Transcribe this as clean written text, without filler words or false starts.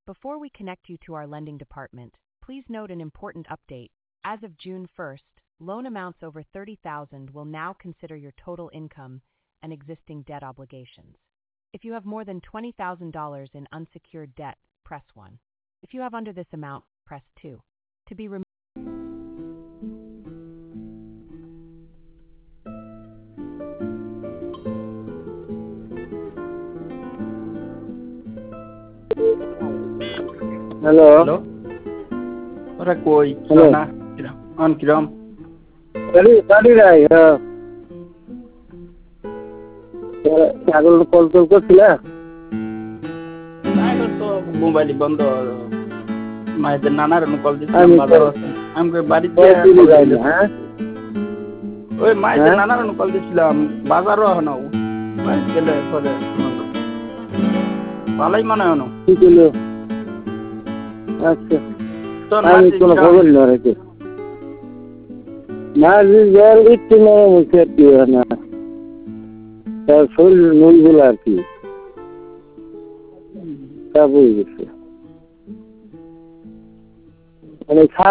Before we connect you to our lending department, please note an important update. As of June 1st, loan amounts over $30,000 will now consider your total income and existing debt obligations. If you have more than $20,000 in unsecured debt, press 1. If you have under this amount, press 2. To be removed. Hello. Ora koi sana on kiram. Sorry rai. Agol call করছিলা? না তো mobile বন্ধ মায়ের নানার call দিছিলাম বাজার আছে আমাকে বাড়িতে হ্যাঁ ওই মায়ের নানার কল দিছিলাম বাজারও হনো বাড়ি গেলে পরে ভালোই মনে হনো কি হলো আচ্ছা তো আমি কোনো খবর না রেখে না যার ইচ্ছে না মুখে কি না তার শরীর নলগুলো আর কি তা বুঝে গেছে মানে